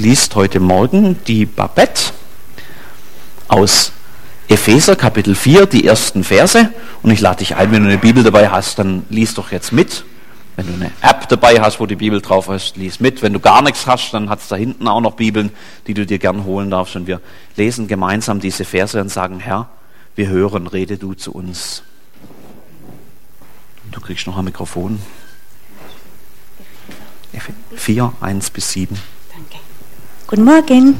liest heute Morgen die Babette aus Epheser Kapitel 4, die ersten Verse. Und ich lade dich ein, wenn du eine Bibel dabei hast, dann lies doch jetzt mit. Wenn du eine App dabei hast, wo die Bibel drauf ist, lies mit. Wenn du gar nichts hast, dann hat es da hinten auch noch Bibeln, die du dir gern holen darfst. Und wir lesen gemeinsam diese Verse und sagen, Herr, wir hören, rede du zu uns. Du kriegst noch ein Mikrofon. 4, 1 bis 7. Danke. Guten Morgen.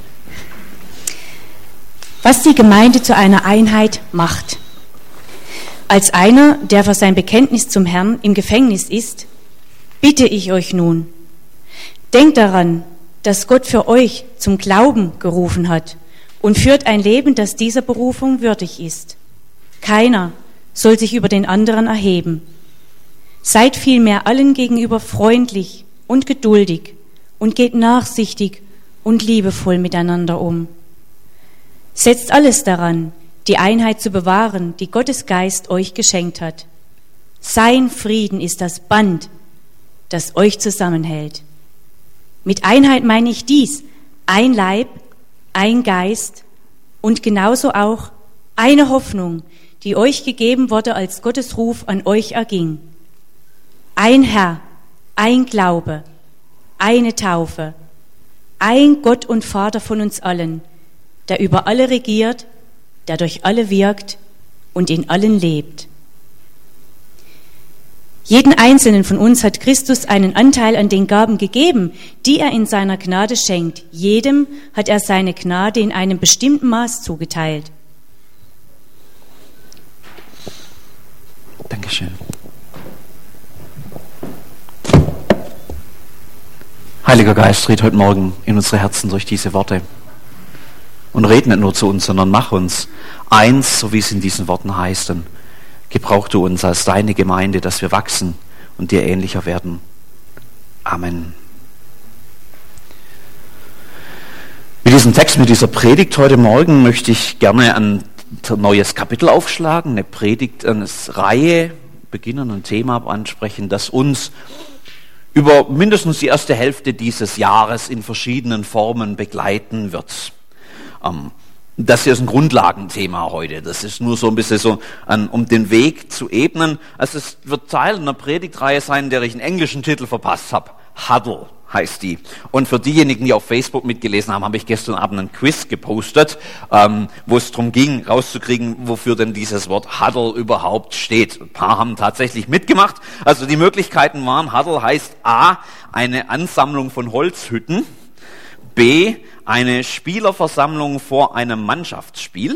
Was die Gemeinde zu einer Einheit macht. Als einer, der für sein Bekenntnis zum Herrn im Gefängnis ist, bitte ich euch nun, denkt daran, dass Gott für euch zum Glauben gerufen hat und führt ein Leben, das dieser Berufung würdig ist. Keiner soll sich über den anderen erheben. Seid vielmehr allen gegenüber freundlich und geduldig und geht nachsichtig und liebevoll miteinander um. Setzt alles daran, die Einheit zu bewahren, die Gottes Geist euch geschenkt hat. Sein Frieden ist das Band, das euch zusammenhält. Mit Einheit meine ich dies: ein Leib, ein Geist und genauso auch eine Hoffnung, die euch gegeben wurde, als Gottes Ruf an euch erging. Ein Herr, ein Glaube, eine Taufe, ein Gott und Vater von uns allen, der über alle regiert, der durch alle wirkt und in allen lebt. Jeden Einzelnen von uns hat Christus einen Anteil an den Gaben gegeben, die er in seiner Gnade schenkt. Jedem hat er seine Gnade in einem bestimmten Maß zugeteilt. Dankeschön. Heiliger Geist, red heute Morgen in unsere Herzen durch diese Worte. Und red nicht nur zu uns, sondern mach uns eins, so wie es in diesen Worten heißt. Und gebrauch du uns als deine Gemeinde, dass wir wachsen und dir ähnlicher werden. Amen. Mit diesem Text, mit dieser Predigt heute Morgen möchte ich gerne ein neues Kapitel aufschlagen, eine Predigt, eine Reihe beginnen, ein Thema ansprechen, das uns über mindestens die erste Hälfte dieses Jahres in verschiedenen Formen begleiten wird. Das hier ist ein Grundlagenthema heute. Das ist nur so ein bisschen so, um den Weg zu ebnen. Also es wird Teil einer Predigtreihe sein, der ich einen englischen Titel verpasst habe. Huddle heißt die. Und für diejenigen, die auf Facebook mitgelesen haben, habe ich gestern Abend einen Quiz gepostet, wo es darum ging, rauszukriegen, wofür denn dieses Wort Huddle überhaupt steht. Ein paar haben tatsächlich mitgemacht. Also die Möglichkeiten waren, Huddle heißt A, eine Ansammlung von Holzhütten, B, eine Spielerversammlung vor einem Mannschaftsspiel,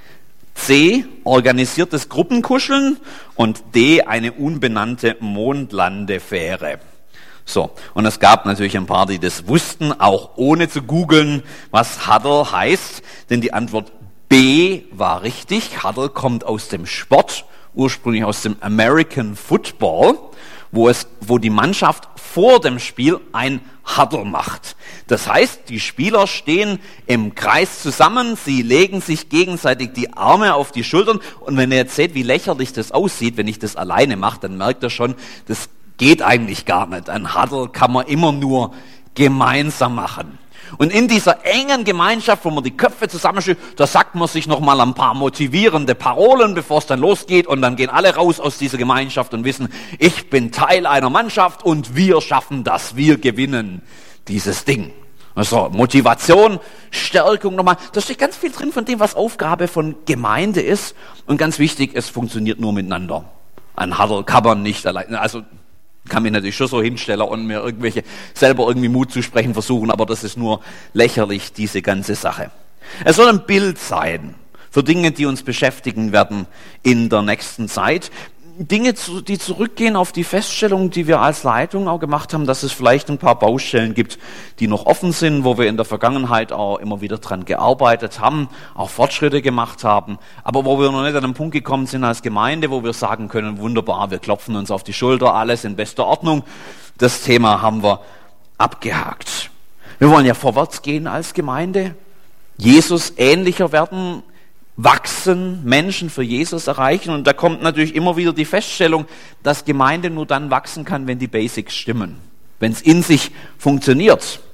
C, organisiertes Gruppenkuscheln und D, eine unbenannte Mondlandefähre. So, und es gab natürlich ein paar, die das wussten, auch ohne zu googeln, was Huddle heißt, denn die Antwort B war richtig. Huddle kommt aus dem Sport, ursprünglich aus dem American Football, wo die Mannschaft vor dem Spiel ein Huddle macht. Das heißt, die Spieler stehen im Kreis zusammen, sie legen sich gegenseitig die Arme auf die Schultern und wenn ihr jetzt seht, wie lächerlich das aussieht, wenn ich das alleine mache, dann merkt ihr schon, das geht eigentlich gar nicht. Ein Huddle kann man immer nur gemeinsam machen. Und in dieser engen Gemeinschaft, wo man die Köpfe zusammenschlägt, da sagt man sich nochmal ein paar motivierende Parolen, bevor es dann losgeht. Und dann gehen alle raus aus dieser Gemeinschaft und wissen, ich bin Teil einer Mannschaft und wir schaffen das, wir gewinnen dieses Ding. Also Motivation, Stärkung nochmal. Da steht ganz viel drin von dem, was Aufgabe von Gemeinde ist. Und ganz wichtig, es funktioniert nur miteinander. Ein Huddle kann man nicht allein, also kann mich natürlich schon so hinstellen und mir selber irgendwie Mut zu sprechen versuchen, aber das ist nur lächerlich, diese ganze Sache. Es soll ein Bild sein für Dinge, die uns beschäftigen werden in der nächsten Zeit. Dinge, die zurückgehen auf die Feststellung, die wir als Leitung auch gemacht haben, dass es vielleicht ein paar Baustellen gibt, die noch offen sind, wo wir in der Vergangenheit auch immer wieder dran gearbeitet haben, auch Fortschritte gemacht haben, aber wo wir noch nicht an den Punkt gekommen sind als Gemeinde, wo wir sagen können, wunderbar, wir klopfen uns auf die Schulter, alles in bester Ordnung. Das Thema haben wir abgehakt. Wir wollen ja vorwärts gehen als Gemeinde, Jesus ähnlicher werden, wachsen, Menschen für Jesus erreichen. Und da kommt natürlich immer wieder die Feststellung, dass Gemeinde nur dann wachsen kann, wenn die Basics stimmen. Wenn es in sich funktioniert.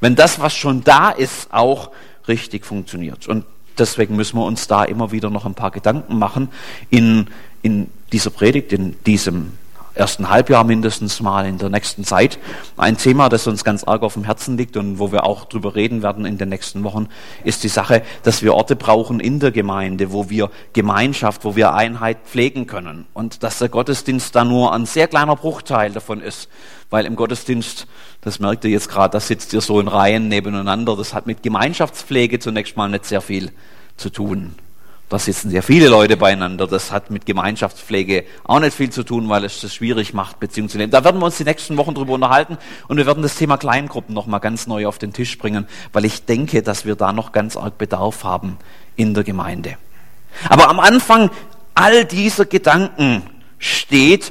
Wenn das, was schon da ist, auch richtig funktioniert. Und deswegen müssen wir uns da immer wieder noch ein paar Gedanken machen in dieser Predigt, in diesem ersten Halbjahr mindestens mal, in der nächsten Zeit. Ein Thema, das uns ganz arg auf dem Herzen liegt und wo wir auch drüber reden werden in den nächsten Wochen, ist die Sache, dass wir Orte brauchen in der Gemeinde, wo wir Gemeinschaft, wo wir Einheit pflegen können. Und dass der Gottesdienst da nur ein sehr kleiner Bruchteil davon ist. Weil im Gottesdienst, das merkt ihr jetzt gerade, da sitzt ihr so in Reihen nebeneinander, das hat mit Gemeinschaftspflege zunächst mal nicht sehr viel zu tun. Da sitzen sehr viele Leute beieinander. Das hat mit Gemeinschaftspflege auch nicht viel zu tun, weil es das schwierig macht, Beziehungen zu leben. Da werden wir uns die nächsten Wochen drüber unterhalten und wir werden das Thema Kleingruppen noch mal ganz neu auf den Tisch bringen, weil ich denke, dass wir da noch ganz arg Bedarf haben in der Gemeinde. Aber am Anfang all dieser Gedanken steht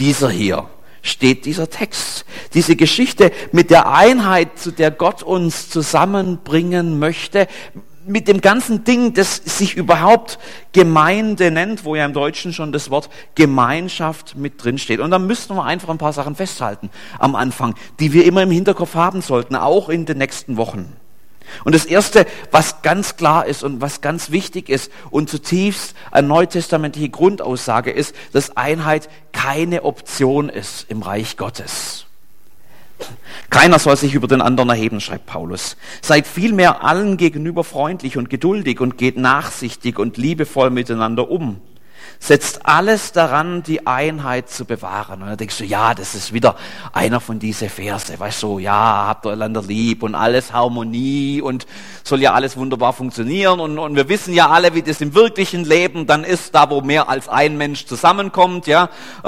dieser Text, diese Geschichte mit der Einheit, zu der Gott uns zusammenbringen möchte, mit dem ganzen Ding, das sich überhaupt Gemeinde nennt, wo ja im Deutschen schon das Wort Gemeinschaft mit drin steht. Und da müssen wir einfach ein paar Sachen festhalten am Anfang, die wir immer im Hinterkopf haben sollten, auch in den nächsten Wochen. Und das Erste, was ganz klar ist und was ganz wichtig ist und zutiefst eine neutestamentliche Grundaussage ist, dass Einheit keine Option ist im Reich Gottes. Keiner soll sich über den anderen erheben, schreibt Paulus. Seid vielmehr allen gegenüber freundlich und geduldig und geht nachsichtig und liebevoll miteinander um. Setzt alles daran, die Einheit zu bewahren. Und dann denkst du, ja, das ist wieder einer von diesen Verse. Weißt du, ja, habt ihr einander lieb und alles Harmonie und soll ja alles wunderbar funktionieren. Und wir wissen ja alle, wie das im wirklichen Leben dann ist, da wo mehr als ein Mensch zusammenkommt. Ja,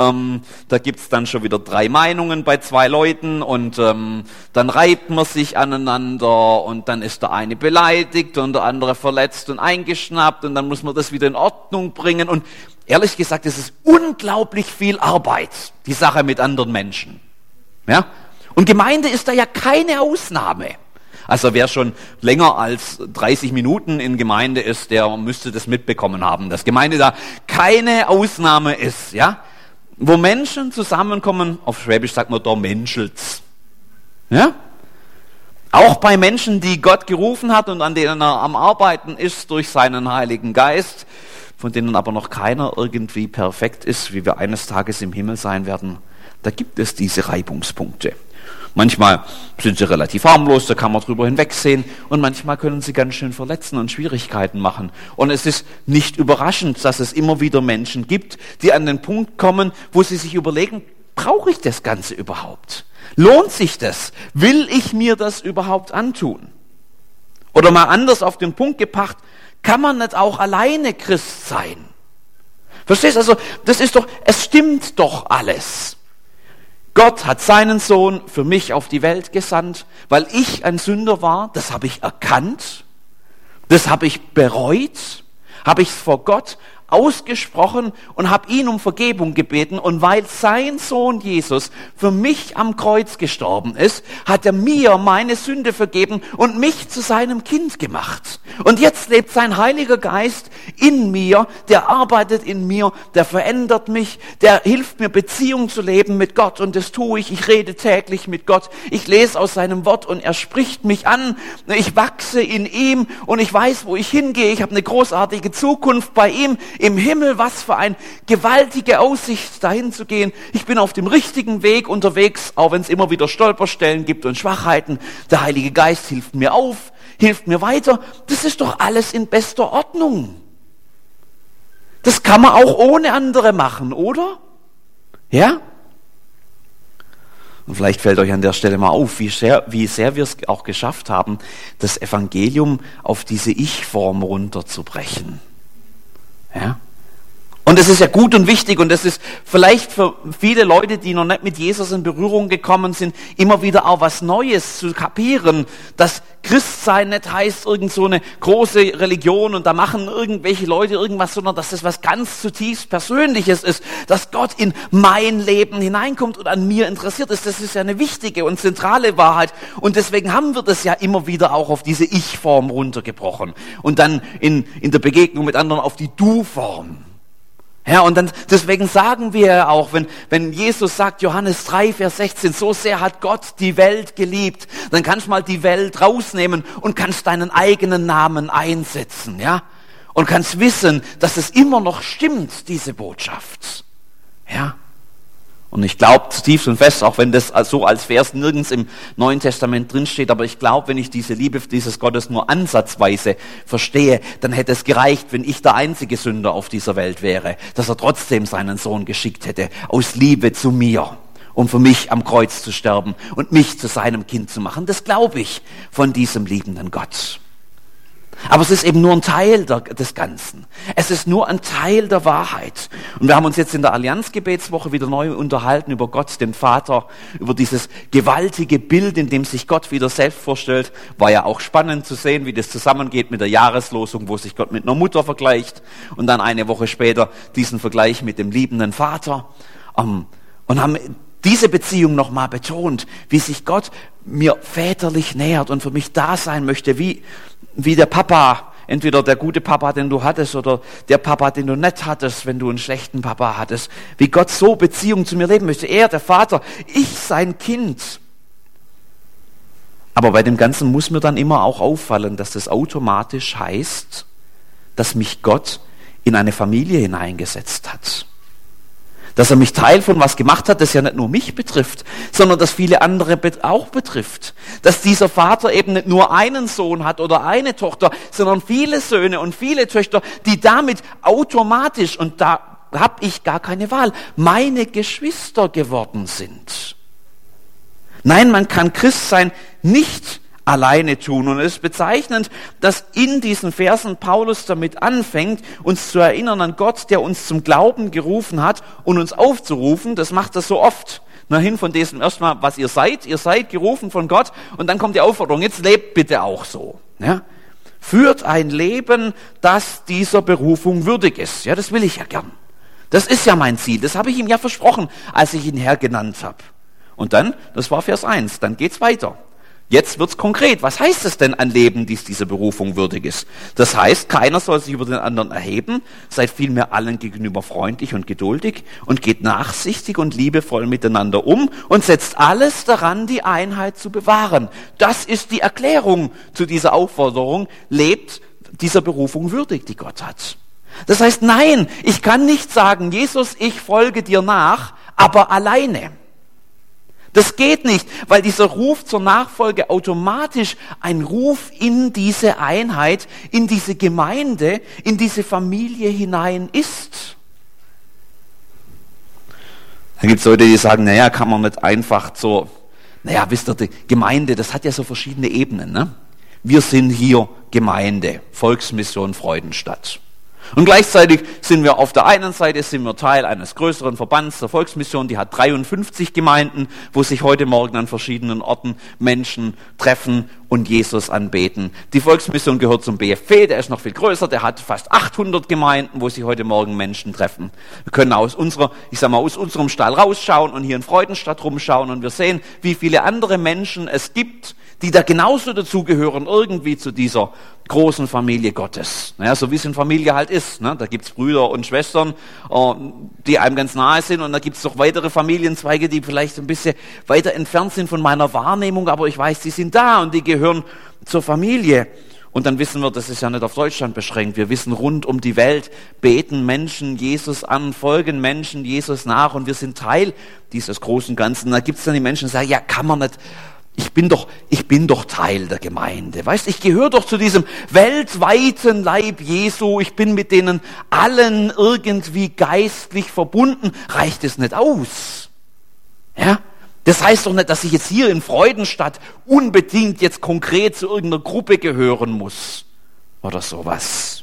da gibt's dann schon wieder 3 Meinungen bei 2 Leuten und dann reibt man sich aneinander und dann ist der eine beleidigt und der andere verletzt und eingeschnappt und dann muss man das wieder in Ordnung bringen. Und ehrlich gesagt, es ist unglaublich viel Arbeit, die Sache mit anderen Menschen. Ja? Und Gemeinde ist da ja keine Ausnahme. Also wer schon länger als 30 Minuten in Gemeinde ist, der müsste das mitbekommen haben, dass Gemeinde da keine Ausnahme ist. Ja? Wo Menschen zusammenkommen, auf Schwäbisch sagt man da menschelt's. Ja? Auch bei Menschen, die Gott gerufen hat und an denen er am Arbeiten ist durch seinen Heiligen Geist, von denen aber noch keiner irgendwie perfekt ist, wie wir eines Tages im Himmel sein werden, da gibt es diese Reibungspunkte. Manchmal sind sie relativ harmlos, da kann man drüber hinwegsehen und manchmal können sie ganz schön verletzen und Schwierigkeiten machen. Und es ist nicht überraschend, dass es immer wieder Menschen gibt, die an den Punkt kommen, wo sie sich überlegen, brauche ich das Ganze überhaupt? Lohnt sich das? Will ich mir das überhaupt antun? Oder mal anders auf den Punkt gebracht, kann man nicht auch alleine Christ sein? Verstehst du? Also, es stimmt doch alles. Gott hat seinen Sohn für mich auf die Welt gesandt, weil ich ein Sünder war. Das habe ich erkannt. Das habe ich bereut. Habe ich es vor Gott ausgesprochen und habe ihn um Vergebung gebeten. Und weil sein Sohn Jesus für mich am Kreuz gestorben ist, hat er mir meine Sünde vergeben und mich zu seinem Kind gemacht. Und jetzt lebt sein Heiliger Geist in mir, der arbeitet in mir, der verändert mich, der hilft mir, Beziehung zu leben mit Gott. Und das tue ich. Ich rede täglich mit Gott. Ich lese aus seinem Wort und er spricht mich an. Ich wachse in ihm und ich weiß, wo ich hingehe. Ich habe eine großartige Zukunft bei ihm im Himmel. Was für eine gewaltige Aussicht, dahin zu gehen. Ich bin auf dem richtigen Weg unterwegs, auch wenn es immer wieder Stolperstellen gibt und Schwachheiten. Der Heilige Geist hilft mir auf, hilft mir weiter. Das ist doch alles in bester Ordnung. Das kann man auch ohne andere machen, oder? Ja? Und vielleicht fällt euch an der Stelle mal auf, wie sehr wir es auch geschafft haben, das Evangelium auf diese Ich-Form runterzubrechen. Ja? Und das ist ja gut und wichtig und das ist vielleicht für viele Leute, die noch nicht mit Jesus in Berührung gekommen sind, immer wieder auch was Neues zu kapieren, dass Christsein nicht heißt irgend so eine große Religion und da machen irgendwelche Leute irgendwas, sondern dass das was ganz zutiefst Persönliches ist, dass Gott in mein Leben hineinkommt und an mir interessiert ist. Das ist ja eine wichtige und zentrale Wahrheit und deswegen haben wir das ja immer wieder auch auf diese Ich-Form runtergebrochen und dann in der Begegnung mit anderen auf die Du-Form. Ja, und dann, deswegen sagen wir ja auch, wenn Jesus sagt, Johannes 3, Vers 16, so sehr hat Gott die Welt geliebt, dann kannst du mal die Welt rausnehmen und kannst deinen eigenen Namen einsetzen, ja? Und kannst wissen, dass es immer noch stimmt, diese Botschaft, ja? Und ich glaube zutiefst und fest, auch wenn das so als Vers nirgends im Neuen Testament drinsteht, aber ich glaube, wenn ich diese Liebe dieses Gottes nur ansatzweise verstehe, dann hätte es gereicht, wenn ich der einzige Sünder auf dieser Welt wäre, dass er trotzdem seinen Sohn geschickt hätte, aus Liebe zu mir, um für mich am Kreuz zu sterben und mich zu seinem Kind zu machen. Das glaube ich von diesem liebenden Gott. Aber es ist eben nur ein Teil des Ganzen. Es ist nur ein Teil der Wahrheit. Und wir haben uns jetzt in der Allianzgebetswoche wieder neu unterhalten über Gott, den Vater, über dieses gewaltige Bild, in dem sich Gott wieder selbst vorstellt. War ja auch spannend zu sehen, wie das zusammengeht mit der Jahreslosung, wo sich Gott mit einer Mutter vergleicht. Und dann eine Woche später diesen Vergleich mit dem liebenden Vater. Und haben diese Beziehung nochmal betont, wie sich Gott mir väterlich nähert und für mich da sein möchte, wie der Papa, entweder der gute Papa, den du hattest, oder der Papa, den du nicht hattest, wenn du einen schlechten Papa hattest, wie Gott so Beziehung zu mir leben möchte. Er, der Vater, ich sein Kind. Aber bei dem Ganzen muss mir dann immer auch auffallen, dass das automatisch heißt, dass mich Gott in eine Familie hineingesetzt hat. Dass er mich Teil von was gemacht hat, das ja nicht nur mich betrifft, sondern das viele andere auch betrifft. Dass dieser Vater eben nicht nur einen Sohn hat oder eine Tochter, sondern viele Söhne und viele Töchter, die damit automatisch, und da habe ich gar keine Wahl, meine Geschwister geworden sind. Nein, man kann Christ sein nicht alleine tun. Und es ist bezeichnend, dass in diesen Versen Paulus damit anfängt, uns zu erinnern an Gott, der uns zum Glauben gerufen hat und uns aufzurufen. Das macht er so oft. Hin von diesem erstmal, was ihr seid gerufen von Gott, und dann kommt die Aufforderung, jetzt lebt bitte auch so. Ja? Führt ein Leben, das dieser Berufung würdig ist. Ja, das will ich ja gern. Das ist ja mein Ziel. Das habe ich ihm ja versprochen, als ich ihn Herr genannt habe. Und dann, das war Vers 1, dann geht's weiter. Jetzt wird's konkret. Was heißt es denn ein Leben, das dieser Berufung würdig ist? Das heißt, keiner soll sich über den anderen erheben, seid vielmehr allen gegenüber freundlich und geduldig und geht nachsichtig und liebevoll miteinander um und setzt alles daran, die Einheit zu bewahren. Das ist die Erklärung zu dieser Aufforderung, lebt dieser Berufung würdig, die Gott hat. Das heißt, nein, ich kann nicht sagen, Jesus, ich folge dir nach, aber alleine. Das geht nicht, weil dieser Ruf zur Nachfolge automatisch ein Ruf in diese Einheit, in diese Gemeinde, in diese Familie hinein ist. Dann gibt es Leute, die sagen, naja, kann man nicht einfach so, naja, wisst ihr, die Gemeinde, das hat ja so verschiedene Ebenen, ne? Wir sind hier Gemeinde, Volksmission Freudenstadt. Und gleichzeitig sind wir auf der einen Seite Teil eines größeren Verbands der Volksmission, die hat 53 Gemeinden, wo sich heute Morgen an verschiedenen Orten Menschen treffen und Jesus anbeten. Die Volksmission gehört zum BFP, der ist noch viel größer, der hat fast 800 Gemeinden, wo sich heute Morgen Menschen treffen. Wir können aus unserem Stall rausschauen und hier in Freudenstadt rumschauen und wir sehen, wie viele andere Menschen es gibt, die da genauso dazugehören, irgendwie zu dieser großen Familie Gottes. Naja, so wie es in Familie halt ist. Ne? Da gibt's Brüder und Schwestern, die einem ganz nahe sind, und da gibt's noch weitere Familienzweige, die vielleicht ein bisschen weiter entfernt sind von meiner Wahrnehmung, aber ich weiß, die sind da und die gehören zur Familie. Und dann wissen wir, das ist ja nicht auf Deutschland beschränkt. Wir wissen, rund um die Welt beten Menschen Jesus an, folgen Menschen Jesus nach, und wir sind Teil dieses großen Ganzen. Da gibt's dann die Menschen, die sagen, ja, kann man nicht. Ich bin doch Teil der Gemeinde. Weißt, ich gehöre doch zu diesem weltweiten Leib Jesu. Ich bin mit denen allen irgendwie geistlich verbunden. Reicht es nicht aus? Ja? Das heißt doch nicht, dass ich jetzt hier in Freudenstadt unbedingt jetzt konkret zu irgendeiner Gruppe gehören muss. Oder sowas.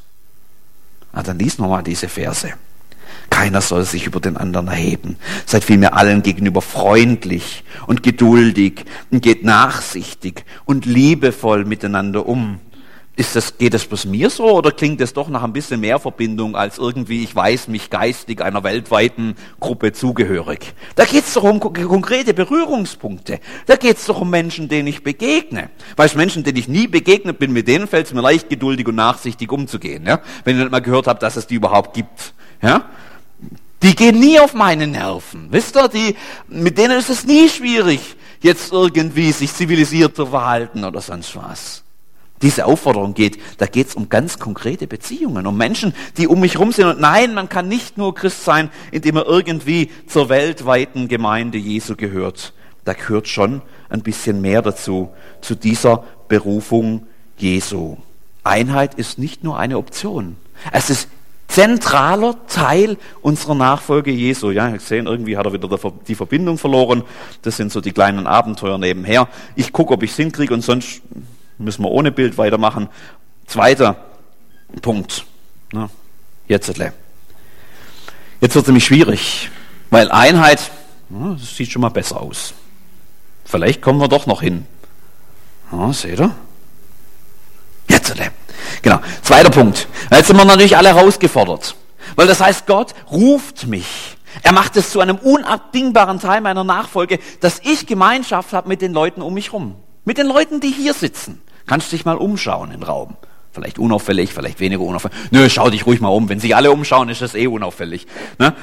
Dann lies nochmal diese Verse. Keiner soll sich über den anderen erheben. Seid vielmehr allen gegenüber freundlich und geduldig und geht nachsichtig und liebevoll miteinander um. Geht das bloß mir so, oder klingt das doch nach ein bisschen mehr Verbindung als irgendwie, ich weiß mich geistig einer weltweiten Gruppe zugehörig? Da geht es doch um konkrete Berührungspunkte. Da geht es doch um Menschen, denen ich begegne. Weißt du, Menschen, denen ich nie begegnet bin, mit denen fällt es mir leicht, geduldig und nachsichtig umzugehen. Ja? Wenn ich nicht mal gehört habe, dass es die überhaupt gibt. Ja? Die gehen nie auf meine Nerven. Wisst ihr, mit denen ist es nie schwierig, jetzt irgendwie sich zivilisiert zu verhalten oder sonst was. Diese Aufforderung da geht es um ganz konkrete Beziehungen, um Menschen, die um mich rum sind. Und nein, man kann nicht nur Christ sein, indem er irgendwie zur weltweiten Gemeinde Jesu gehört. Da gehört schon ein bisschen mehr dazu, zu dieser Berufung Jesu. Einheit ist nicht nur eine Option. Es ist zentraler Teil unserer Nachfolge Jesu. Ja, ihr seht, irgendwie hat er wieder die Verbindung verloren. Das sind so die kleinen Abenteuer nebenher. Ich gucke, ob ich es hinkriege und sonst müssen wir ohne Bild weitermachen. Zweiter Punkt. Na, jetzt wird es nämlich schwierig, weil Einheit, das sieht schon mal besser aus. Vielleicht kommen wir doch noch hin. Seht ihr? Jetzt. Genau. Zweiter Punkt. Jetzt sind wir natürlich alle herausgefordert. Weil das heißt, Gott ruft mich. Er macht es zu einem unabdingbaren Teil meiner Nachfolge, dass ich Gemeinschaft habe mit den Leuten um mich rum. Mit den Leuten, die hier sitzen. Kannst dich mal umschauen im Raum. Vielleicht unauffällig, vielleicht weniger unauffällig. Nö, schau dich ruhig mal um. Wenn sich alle umschauen, ist das unauffällig. Ne?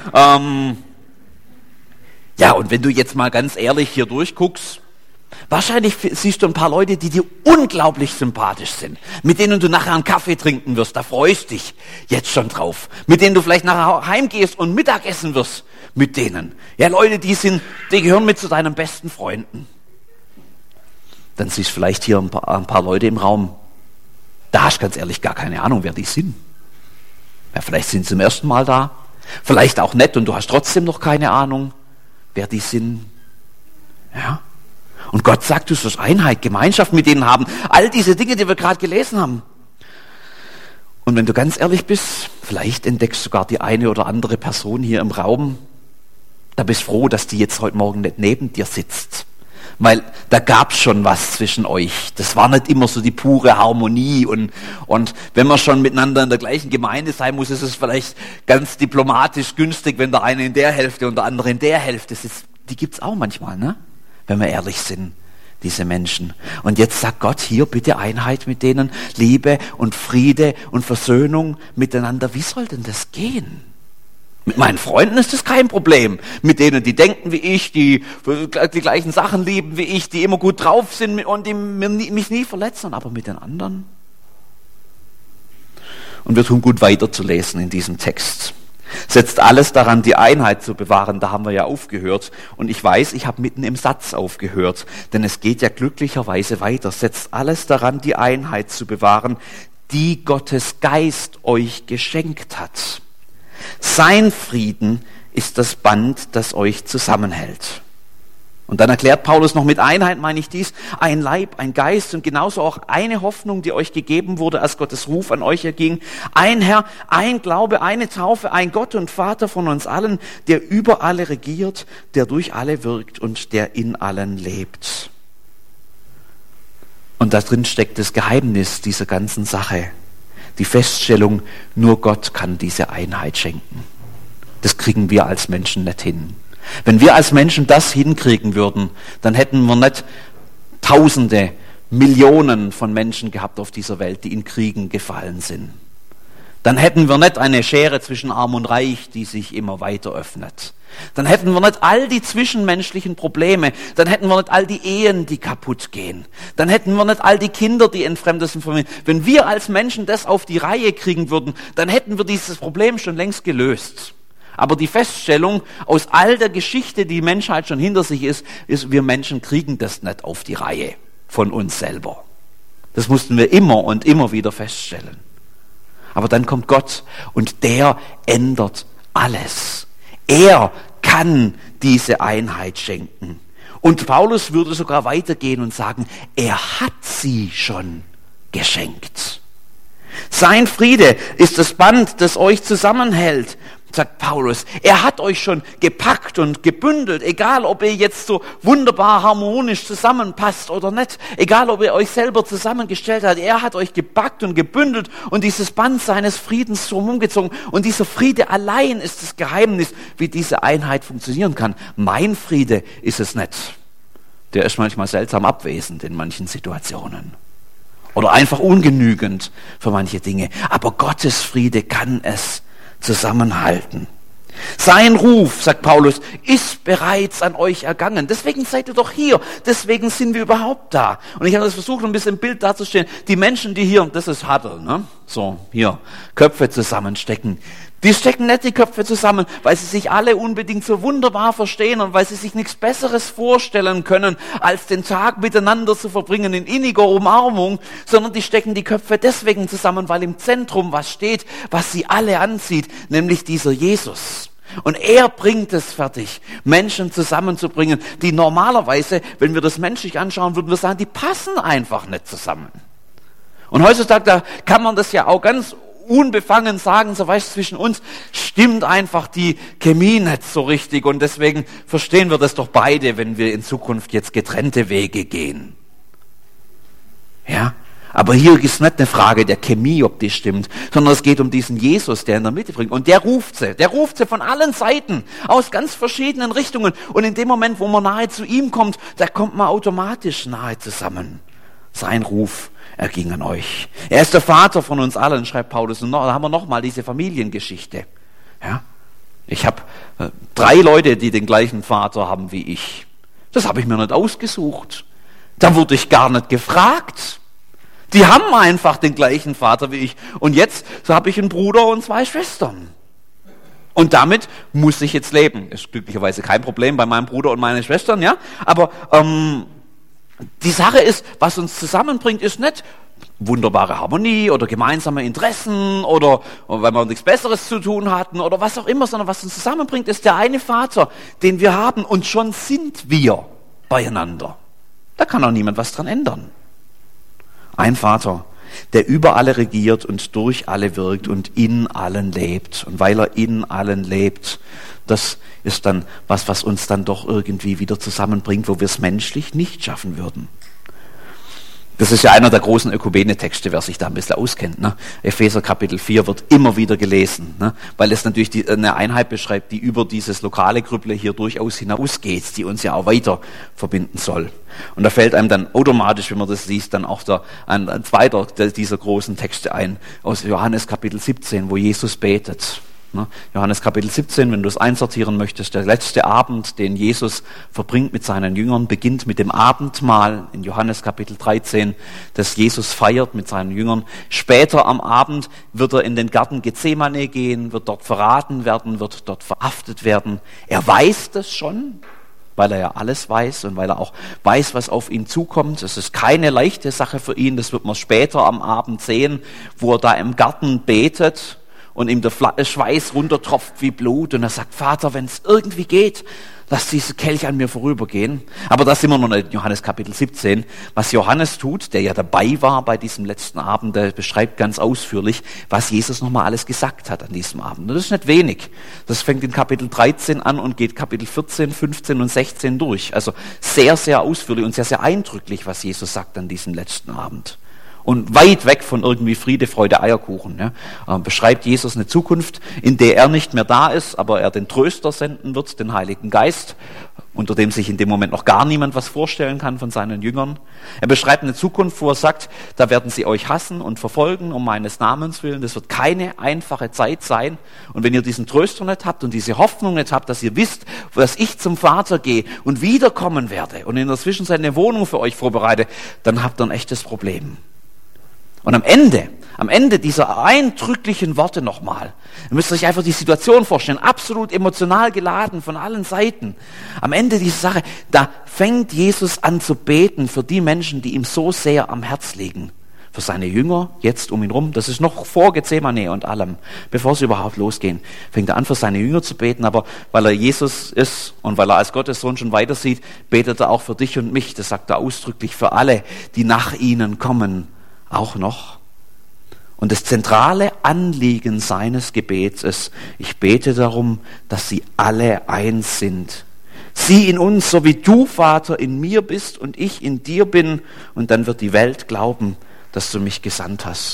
Ja, und wenn du jetzt mal ganz ehrlich hier durchguckst, wahrscheinlich siehst du ein paar Leute, die dir unglaublich sympathisch sind, mit denen du nachher einen Kaffee trinken wirst, da freust du dich jetzt schon drauf, mit denen du vielleicht nachher heimgehst und Mittagessen wirst, mit denen. Ja, Leute, die gehören mit zu deinen besten Freunden. Dann siehst du vielleicht hier ein paar Leute im Raum, da hast du ganz ehrlich gar keine Ahnung, wer die sind. Ja, vielleicht sind sie zum ersten Mal da, vielleicht auch nicht und du hast trotzdem noch keine Ahnung, wer die sind. Ja. Und Gott sagt, du sollst Einheit, Gemeinschaft mit denen haben. All diese Dinge, die wir gerade gelesen haben. Und wenn du ganz ehrlich bist, vielleicht entdeckst du sogar die eine oder andere Person hier im Raum. Da bist du froh, dass die jetzt heute Morgen nicht neben dir sitzt. Weil da gab es schon was zwischen euch. Das war nicht immer so die pure Harmonie. Und wenn man schon miteinander in der gleichen Gemeinde sein muss, ist es vielleicht ganz diplomatisch günstig, wenn der eine in der Hälfte und der andere in der Hälfte sitzt. Die gibt es auch manchmal, ne? Wenn wir ehrlich sind, diese Menschen. Und jetzt sagt Gott hier bitte Einheit mit denen, Liebe und Friede und Versöhnung miteinander. Wie soll denn das gehen? Mit meinen Freunden ist das kein Problem. Mit denen, die denken wie ich, die gleichen Sachen lieben wie ich, die immer gut drauf sind und die mich nie verletzen. Aber mit den anderen? Und wir tun gut weiterzulesen in diesem Text. Setzt alles daran, die Einheit zu bewahren. Da haben wir ja aufgehört. Und ich weiß, ich habe mitten im Satz aufgehört. Denn es geht ja glücklicherweise weiter. Setzt alles daran, die Einheit zu bewahren, die Gottes Geist euch geschenkt hat. Sein Frieden ist das Band, das euch zusammenhält. Und dann erklärt Paulus noch, mit Einheit meine ich dies, ein Leib, ein Geist und genauso auch eine Hoffnung, die euch gegeben wurde, als Gottes Ruf an euch erging. Ein Herr, ein Glaube, eine Taufe, ein Gott und Vater von uns allen, der über alle regiert, der durch alle wirkt und der in allen lebt. Und da drin steckt das Geheimnis dieser ganzen Sache. Die Feststellung, nur Gott kann diese Einheit schenken. Das kriegen wir als Menschen nicht hin. Wenn wir als Menschen das hinkriegen würden, dann hätten wir nicht Tausende, Millionen von Menschen gehabt auf dieser Welt, die in Kriegen gefallen sind. Dann hätten wir nicht eine Schere zwischen Arm und Reich, die sich immer weiter öffnet. Dann hätten wir nicht all die zwischenmenschlichen Probleme. Dann hätten wir nicht all die Ehen, die kaputt gehen. Dann hätten wir nicht all die Kinder, die entfremdet sind von mir. Wenn wir als Menschen das auf die Reihe kriegen würden, dann hätten wir dieses Problem schon längst gelöst. Aber die Feststellung aus all der Geschichte, die Menschheit schon hinter sich ist, wir Menschen kriegen das nicht auf die Reihe von uns selber. Das mussten wir immer und immer wieder feststellen. Aber dann kommt Gott und der ändert alles. Er kann diese Einheit schenken. Und Paulus würde sogar weitergehen und sagen, er hat sie schon geschenkt. Sein Friede ist das Band, das euch zusammenhält, sagt Paulus. Er hat euch schon gepackt und gebündelt, egal ob ihr jetzt so wunderbar harmonisch zusammenpasst oder nicht, egal ob ihr euch selber zusammengestellt habt, er hat euch gepackt und gebündelt und dieses Band seines Friedens drum umgezogen. Und dieser Friede allein ist das Geheimnis, wie diese Einheit funktionieren kann. Mein Friede ist es nicht. Der ist manchmal seltsam abwesend in manchen Situationen. Oder einfach ungenügend für manche Dinge. Aber Gottes Friede kann es zusammenhalten. Sein Ruf, sagt Paulus, ist bereits an euch ergangen. Deswegen seid ihr doch hier. Deswegen sind wir überhaupt da. Und ich habe das versucht, ein bisschen im Bild darzustellen. Die Menschen, die hier, das ist Huddle, ne? So, hier, Köpfe zusammenstecken. Die stecken nicht die Köpfe zusammen, weil sie sich alle unbedingt so wunderbar verstehen und weil sie sich nichts Besseres vorstellen können, als den Tag miteinander zu verbringen in inniger Umarmung, sondern die stecken die Köpfe deswegen zusammen, weil im Zentrum was steht, was sie alle anzieht, nämlich dieser Jesus. Und er bringt es fertig, Menschen zusammenzubringen, die normalerweise, wenn wir das menschlich anschauen, würden wir sagen, die passen einfach nicht zusammen. Und heutzutage, da kann man das ja auch ganz unbefangen sagen, so weißt du, zwischen uns stimmt einfach die Chemie nicht so richtig und deswegen verstehen wir das doch beide, wenn wir in Zukunft jetzt getrennte Wege gehen. Ja, aber hier ist nicht eine Frage der Chemie, ob die stimmt, sondern es geht um diesen Jesus, der in der Mitte bringt. Und der ruft sie von allen Seiten, aus ganz verschiedenen Richtungen. Und in dem Moment, wo man nahe zu ihm kommt, da kommt man automatisch nahe zusammen. Sein Ruf erging an euch. Er ist der Vater von uns allen, schreibt Paulus. Und da haben wir nochmal diese Familiengeschichte. Ja? Ich habe 3 Leute, die den gleichen Vater haben wie ich. Das habe ich mir nicht ausgesucht. Da wurde ich gar nicht gefragt. Die haben einfach den gleichen Vater wie ich. Und jetzt so habe ich einen Bruder und 2 Schwestern. Und damit muss ich jetzt leben. Ist glücklicherweise kein Problem bei meinem Bruder und meinen Schwestern, ja. Aber die Sache ist, was uns zusammenbringt, ist nicht wunderbare Harmonie oder gemeinsame Interessen oder weil wir nichts Besseres zu tun hatten oder was auch immer, sondern was uns zusammenbringt, ist der eine Vater, den wir haben und schon sind wir beieinander. Da kann auch niemand was dran ändern. Ein Vater, der über alle regiert und durch alle wirkt und in allen lebt. Und weil er in allen lebt, das ist dann was uns dann doch irgendwie wieder zusammenbringt, wo wir es menschlich nicht schaffen würden. Das ist ja einer der großen Ökumene-Texte, wer sich da ein bisschen auskennt. Ne? Epheser Kapitel 4 wird immer wieder gelesen, ne? Weil es natürlich eine Einheit beschreibt, die über dieses lokale Grübble hier durchaus hinausgeht, die uns ja auch weiter verbinden soll. Und da fällt einem dann automatisch, wenn man das liest, dann auch ein zweiter dieser großen Texte ein, aus Johannes Kapitel 17, wo Jesus betet. Johannes Kapitel 17, wenn du es einsortieren möchtest, der letzte Abend, den Jesus verbringt mit seinen Jüngern, beginnt mit dem Abendmahl in Johannes Kapitel 13, das Jesus feiert mit seinen Jüngern. Später am Abend wird er in den Garten Gethsemane gehen, wird dort verraten werden, wird dort verhaftet werden. Er weiß das schon, weil er ja alles weiß und weil er auch weiß, was auf ihn zukommt. Es ist keine leichte Sache für ihn, das wird man später am Abend sehen, wo er da im Garten betet und ihm der Schweiß runtertropft wie Blut und er sagt, Vater, wenn es irgendwie geht, lass diese Kelch an mir vorübergehen. Aber da sind wir noch nicht in Johannes Kapitel 17. Was Johannes tut, der ja dabei war bei diesem letzten Abend, der beschreibt ganz ausführlich, was Jesus nochmal alles gesagt hat an diesem Abend. Und das ist nicht wenig. Das fängt in Kapitel 13 an und geht Kapitel 14, 15 und 16 durch. Also sehr, sehr ausführlich und sehr, sehr eindrücklich, was Jesus sagt an diesem letzten Abend. Und weit weg von irgendwie Friede, Freude, Eierkuchen. Ja, beschreibt Jesus eine Zukunft, in der er nicht mehr da ist, aber er den Tröster senden wird, den Heiligen Geist, unter dem sich in dem Moment noch gar niemand was vorstellen kann von seinen Jüngern. Er beschreibt eine Zukunft, wo er sagt, da werden sie euch hassen und verfolgen um meines Namens willen. Das wird keine einfache Zeit sein. Und wenn ihr diesen Tröster nicht habt und diese Hoffnung nicht habt, dass ihr wisst, dass ich zum Vater gehe und wiederkommen werde und in der Zwischenzeit eine Wohnung für euch vorbereite, dann habt ihr ein echtes Problem. Und am Ende dieser eindrücklichen Worte nochmal, ihr müsst euch einfach die Situation vorstellen, absolut emotional geladen von allen Seiten. Am Ende dieser Sache, da fängt Jesus an zu beten für die Menschen, die ihm so sehr am Herz liegen. Für seine Jünger, jetzt um ihn rum, das ist noch vor Gethsemane und allem, bevor sie überhaupt losgehen, fängt er an für seine Jünger zu beten, aber weil er Jesus ist und weil er als Gottes Sohn schon weiter sieht, betet er auch für dich und mich, das sagt er ausdrücklich, für alle, die nach ihnen kommen, auch noch. Und das zentrale Anliegen seines Gebets ist, ich bete darum, dass sie alle eins sind. Sie in uns, so wie du, Vater, in mir bist und ich in dir bin. Und dann wird die Welt glauben, dass du mich gesandt hast.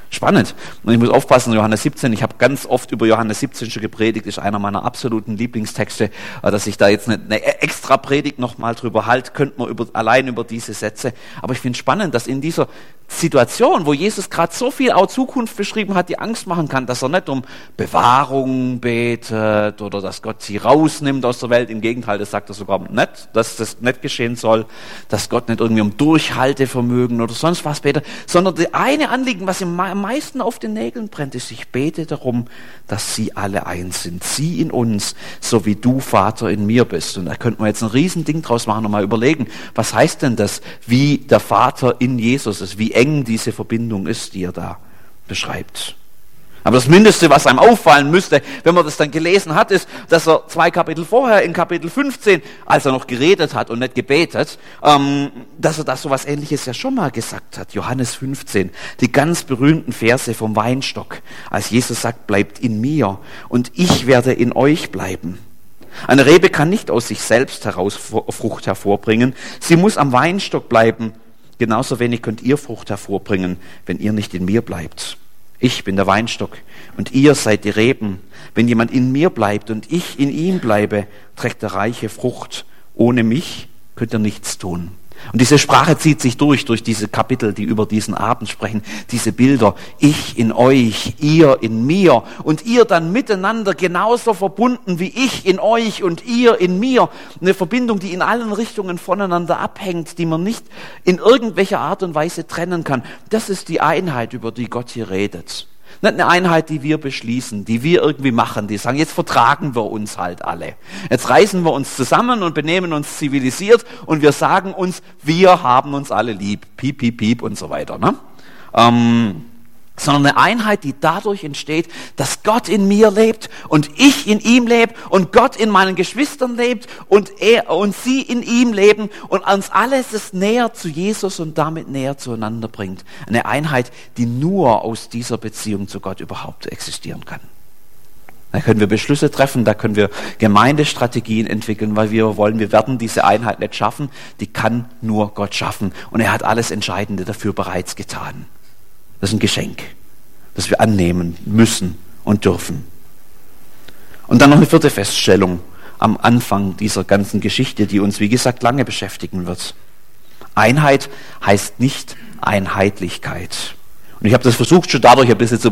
Spannend. Und ich muss aufpassen, Johannes 17, ich habe ganz oft über Johannes 17 schon gepredigt, ist einer meiner absoluten Lieblingstexte, dass ich da jetzt eine extra Predigt nochmal drüber halte, könnte man allein über diese Sätze. Aber ich finde spannend, dass in dieser Situation, wo Jesus gerade so viel auch Zukunft beschrieben hat, die Angst machen kann, dass er nicht um Bewahrung betet oder dass Gott sie rausnimmt aus der Welt. Im Gegenteil, das sagt er sogar nicht, dass das nicht geschehen soll, dass Gott nicht irgendwie um Durchhaltevermögen oder sonst was betet, sondern das eine Anliegen, was ihm am meisten auf den Nägeln brennt, ist, ich bete darum, dass sie alle eins sind. Sie in uns, so wie du, Vater, in mir bist. Und da könnte man jetzt ein Riesending draus machen und mal überlegen, was heißt denn das, wie der Vater in Jesus ist, wie eng diese Verbindung ist, die er da beschreibt. Aber das Mindeste, was einem auffallen müsste, wenn man das dann gelesen hat, ist, dass er 2 Kapitel vorher, in Kapitel 15, als er noch geredet hat und nicht gebetet, dass er das so was Ähnliches ja schon mal gesagt hat. Johannes 15, die ganz berühmten Verse vom Weinstock, als Jesus sagt, bleibt in mir und ich werde in euch bleiben. Eine Rebe kann nicht aus sich selbst heraus Frucht hervorbringen, sie muss am Weinstock bleiben. Genauso wenig könnt ihr Frucht hervorbringen, wenn ihr nicht in mir bleibt. Ich bin der Weinstock und ihr seid die Reben. Wenn jemand in mir bleibt und ich in ihm bleibe, trägt er reiche Frucht. Ohne mich könnt ihr nichts tun. Und diese Sprache zieht sich durch diese Kapitel, die über diesen Abend sprechen, diese Bilder. Ich in euch, ihr in mir und ihr dann miteinander genauso verbunden wie ich in euch und ihr in mir. Eine Verbindung, die in allen Richtungen voneinander abhängt, die man nicht in irgendwelcher Art und Weise trennen kann. Das ist die Einheit, über die Gott hier redet. Nicht eine Einheit, die wir beschließen, die wir irgendwie machen, die sagen, jetzt vertragen wir uns halt alle. Jetzt reißen wir uns zusammen und benehmen uns zivilisiert und wir sagen uns, wir haben uns alle lieb. Piep, piep, piep und so weiter. Ne? Sondern eine Einheit, die dadurch entsteht, dass Gott in mir lebt und ich in ihm lebe und Gott in meinen Geschwistern lebt und er und sie in ihm leben und uns alles es näher zu Jesus und damit näher zueinander bringt. Eine Einheit, die nur aus dieser Beziehung zu Gott überhaupt existieren kann. Da können wir Beschlüsse treffen, da können wir Gemeindestrategien entwickeln, weil wir werden diese Einheit nicht schaffen, die kann nur Gott schaffen und er hat alles Entscheidende dafür bereits getan. Das ist ein Geschenk, das wir annehmen müssen und dürfen. Und dann noch eine 4. Feststellung am Anfang dieser ganzen Geschichte, die uns, wie gesagt, lange beschäftigen wird. Einheit heißt nicht Einheitlichkeit. Und ich habe das versucht, schon dadurch ein bisschen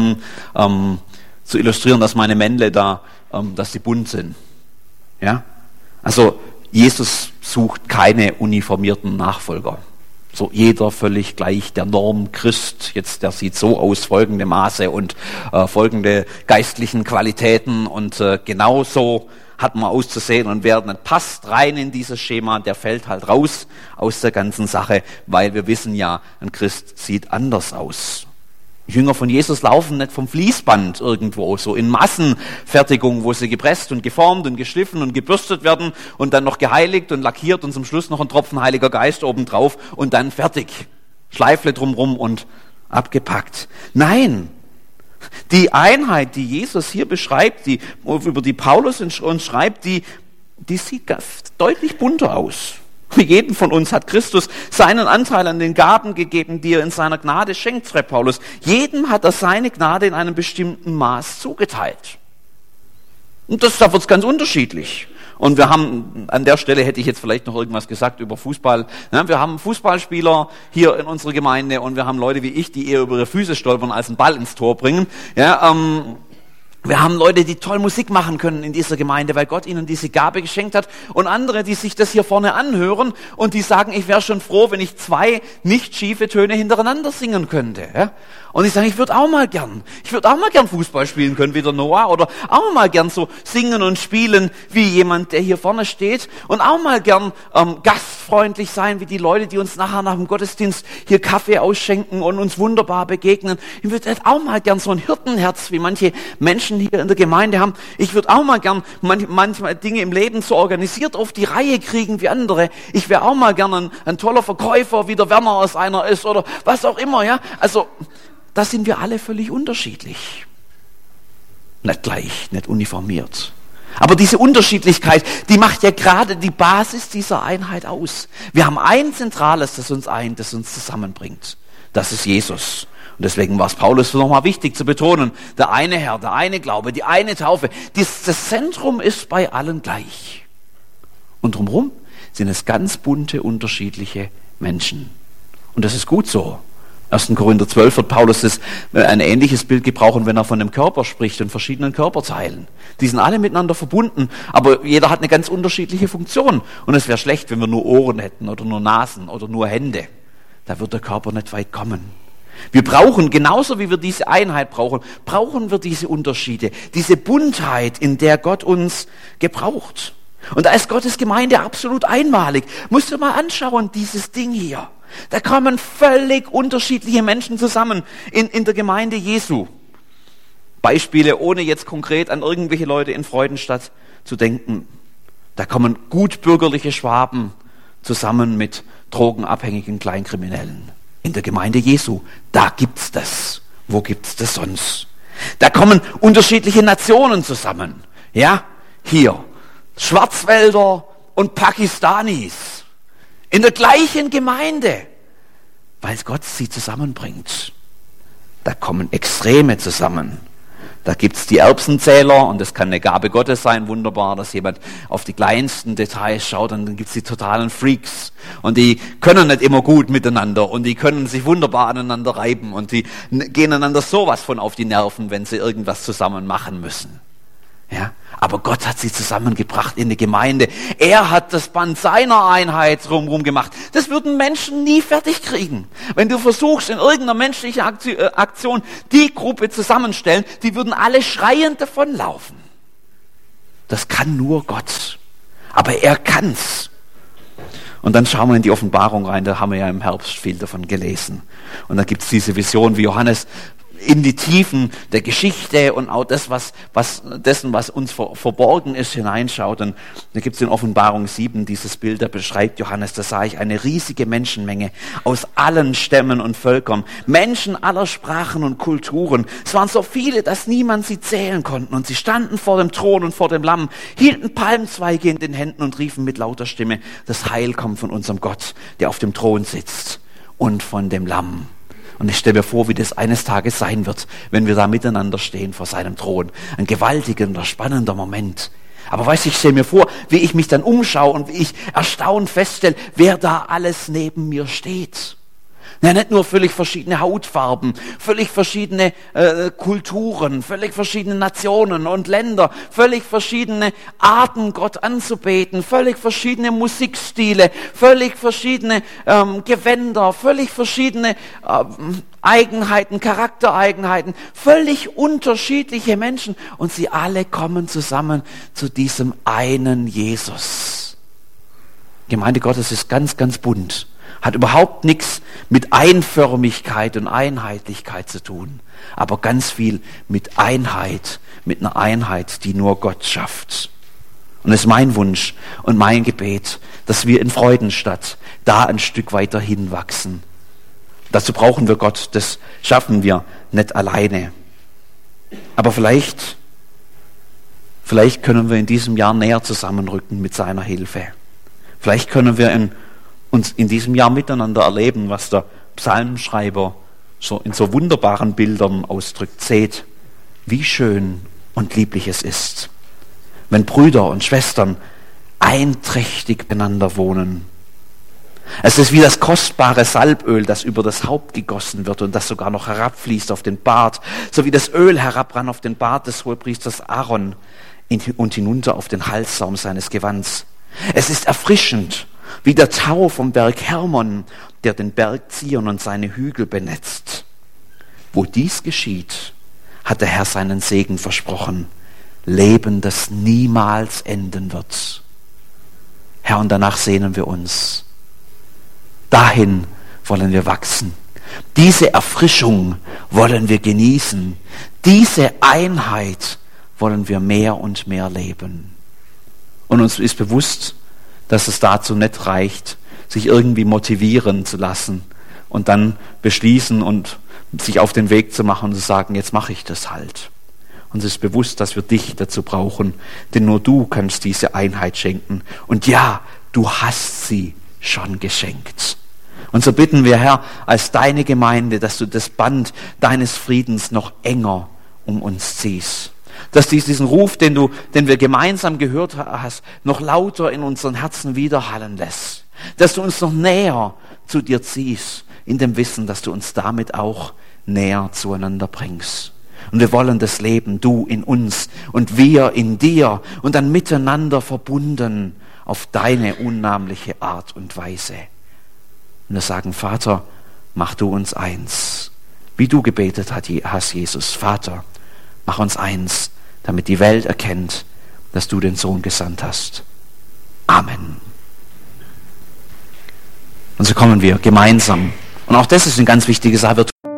zu illustrieren, dass meine Männle da, dass sie bunt sind. Ja? Also Jesus sucht keine uniformierten Nachfolger. So jeder völlig gleich der Norm Christ, jetzt der sieht so aus, folgende Maße und folgende geistlichen Qualitäten und genau so hat man auszusehen und wer nicht passt rein in dieses Schema, der fällt halt raus aus der ganzen Sache, weil wir wissen ja, ein Christ sieht anders aus. Jünger von Jesus laufen nicht vom Fließband irgendwo, so in Massenfertigung, wo sie gepresst und geformt und geschliffen und gebürstet werden und dann noch geheiligt und lackiert und zum Schluss noch ein Tropfen Heiliger Geist obendrauf und dann fertig. Schleifle drumrum und abgepackt. Nein, die Einheit, die Jesus hier beschreibt, über die Paulus uns schreibt, die sieht deutlich bunter aus. Für jeden von uns hat Christus seinen Anteil an den Gaben gegeben, die er in seiner Gnade schenkt, schreibt Paulus. Jedem hat er seine Gnade in einem bestimmten Maß zugeteilt. Und da wird es ganz unterschiedlich. Und wir haben, an der Stelle hätte ich jetzt vielleicht noch irgendwas gesagt über Fußball. Ja, wir haben Fußballspieler hier in unserer Gemeinde und wir haben Leute wie ich, die eher über ihre Füße stolpern, als einen Ball ins Tor bringen. Ja, wir haben Leute, die toll Musik machen können in dieser Gemeinde, weil Gott ihnen diese Gabe geschenkt hat. Und andere, die sich das hier vorne anhören und die sagen, ich wäre schon froh, wenn ich 2 nicht schiefe Töne hintereinander singen könnte. Ja? Und ich sage, ich würde auch mal gern Fußball spielen können wie der Noah oder auch mal gern so singen und spielen wie jemand, der hier vorne steht und auch mal gern gastfreundlich sein wie die Leute, die uns nachher nach dem Gottesdienst hier Kaffee ausschenken und uns wunderbar begegnen. Ich würde auch mal gern so ein Hirtenherz wie manche Menschen hier in der Gemeinde haben. Ich würde auch mal gern manchmal Dinge im Leben so organisiert auf die Reihe kriegen wie andere. Ich wäre auch mal gern ein toller Verkäufer, wie der Werner aus einer ist oder was auch immer. Ja, also da sind wir alle völlig unterschiedlich. Nicht gleich, nicht uniformiert. Aber diese Unterschiedlichkeit, die macht ja gerade die Basis dieser Einheit aus. Wir haben ein Zentrales, das uns eint, das uns zusammenbringt. Das ist Jesus. Und deswegen war es Paulus nochmal wichtig zu betonen, der eine Herr, der eine Glaube, die eine Taufe. Das Zentrum ist bei allen gleich. Und drumherum sind es ganz bunte, unterschiedliche Menschen. Und das ist gut so. 1. Korinther 12 wird Paulus ein ähnliches Bild gebrauchen, wenn er von dem Körper spricht und verschiedenen Körperteilen. Die sind alle miteinander verbunden, aber jeder hat eine ganz unterschiedliche Funktion. Und es wäre schlecht, wenn wir nur Ohren hätten oder nur Nasen oder nur Hände. Da wird der Körper nicht weit kommen. Wir brauchen, genauso wie wir diese Einheit brauchen, brauchen wir diese Unterschiede, diese Buntheit, in der Gott uns gebraucht. Und da ist Gottes Gemeinde absolut einmalig. Musst du mal anschauen, dieses Ding hier. Da kommen völlig unterschiedliche Menschen zusammen in der Gemeinde Jesu. Beispiele, ohne jetzt konkret an irgendwelche Leute in Freudenstadt zu denken. Da kommen gutbürgerliche Schwaben zusammen mit drogenabhängigen Kleinkriminellen. In der Gemeinde Jesu, da gibt's das. Wo gibt's das sonst? Da kommen unterschiedliche Nationen zusammen. Ja, hier, Schwarzwälder und Pakistanis. In der gleichen Gemeinde, weil Gott sie zusammenbringt. Da kommen Extreme zusammen. Da gibt's die Erbsenzähler und das kann eine Gabe Gottes sein, wunderbar, dass jemand auf die kleinsten Details schaut, und dann gibt's die totalen Freaks und die können nicht immer gut miteinander und die können sich wunderbar aneinander reiben und die gehen einander sowas von auf die Nerven, wenn sie irgendwas zusammen machen müssen. Ja, aber Gott hat sie zusammengebracht in die Gemeinde. Er hat das Band seiner Einheit drumherum gemacht. Das würden Menschen nie fertig kriegen. Wenn du versuchst, in irgendeiner menschlichen Aktion die Gruppe zusammenstellen, die würden alle schreiend davonlaufen. Das kann nur Gott. Aber er kann's. Und dann schauen wir in die Offenbarung rein, da haben wir ja im Herbst viel davon gelesen. Und da gibt's diese Vision, wie Johannes in die Tiefen der Geschichte und auch das, was uns verborgen ist, hineinschaut. Und da gibt es in Offenbarung 7 dieses Bild, da beschreibt Johannes, da sah ich eine riesige Menschenmenge aus allen Stämmen und Völkern, Menschen aller Sprachen und Kulturen. Es waren so viele, dass niemand sie zählen konnte. Und sie standen vor dem Thron und vor dem Lamm, hielten Palmzweige in den Händen und riefen mit lauter Stimme, das Heil kommt von unserem Gott, der auf dem Thron sitzt, und von dem Lamm. Und ich stelle mir vor, wie das eines Tages sein wird, wenn wir da miteinander stehen vor seinem Thron. Ein gewaltiger, spannender Moment. Aber weißt du, ich stelle mir vor, wie ich mich dann umschaue und wie ich erstaunt feststelle, wer da alles neben mir steht. Ja, nicht nur völlig verschiedene Hautfarben, völlig verschiedene Kulturen, völlig verschiedene Nationen und Länder, völlig verschiedene Arten, Gott anzubeten, völlig verschiedene Musikstile, völlig verschiedene Gewänder, völlig verschiedene Eigenheiten, Charaktereigenheiten, völlig unterschiedliche Menschen. Und sie alle kommen zusammen zu diesem einen Jesus. Gemeinde Gottes ist ganz, ganz bunt. Hat überhaupt nichts mit Einförmigkeit und Einheitlichkeit zu tun, aber ganz viel mit Einheit, mit einer Einheit, die nur Gott schafft. Und es ist mein Wunsch und mein Gebet, dass wir in Freudenstadt da ein Stück weiter hinwachsen. Dazu brauchen wir Gott, das schaffen wir nicht alleine. Aber vielleicht können wir in diesem Jahr näher zusammenrücken mit seiner Hilfe. Vielleicht können wir uns in diesem Jahr miteinander erleben, was der Psalmschreiber so in so wunderbaren Bildern ausdrückt. Seht, wie schön und lieblich es ist, wenn Brüder und Schwestern einträchtig beieinander wohnen. Es ist wie das kostbare Salböl, das über das Haupt gegossen wird und das sogar noch herabfließt auf den Bart, so wie das Öl herabrann auf den Bart des Hohepriesters Aaron und hinunter auf den Halssaum seines Gewands. Es ist erfrischend, wie der Tau vom Berg Hermon, der den Berg Zion und seine Hügel benetzt. Wo dies geschieht, hat der Herr seinen Segen versprochen. Leben, das niemals enden wird. Herr, und danach sehnen wir uns. Dahin wollen wir wachsen. Diese Erfrischung wollen wir genießen. Diese Einheit wollen wir mehr und mehr leben. Und uns ist bewusst, dass es dazu nicht reicht, sich irgendwie motivieren zu lassen und dann beschließen und sich auf den Weg zu machen und zu sagen, jetzt mache ich das halt. Uns ist bewusst, dass wir dich dazu brauchen, denn nur du kannst diese Einheit schenken. Und ja, du hast sie schon geschenkt. Und so bitten wir, Herr, als deine Gemeinde, dass du das Band deines Friedens noch enger um uns ziehst. Dass diesen Ruf, den wir gemeinsam gehört hast, noch lauter in unseren Herzen widerhallen lässt. Dass du uns noch näher zu dir ziehst, in dem Wissen, dass du uns damit auch näher zueinander bringst. Und wir wollen das Leben, du in uns und wir in dir und dann miteinander verbunden auf deine unnahmliche Art und Weise. Und wir sagen, Vater, mach du uns eins. Wie du gebetet hast, Jesus. Vater, mach uns eins, damit die Welt erkennt, dass du den Sohn gesandt hast. Amen. Und so kommen wir gemeinsam. Und auch das ist eine ganz wichtige Sache.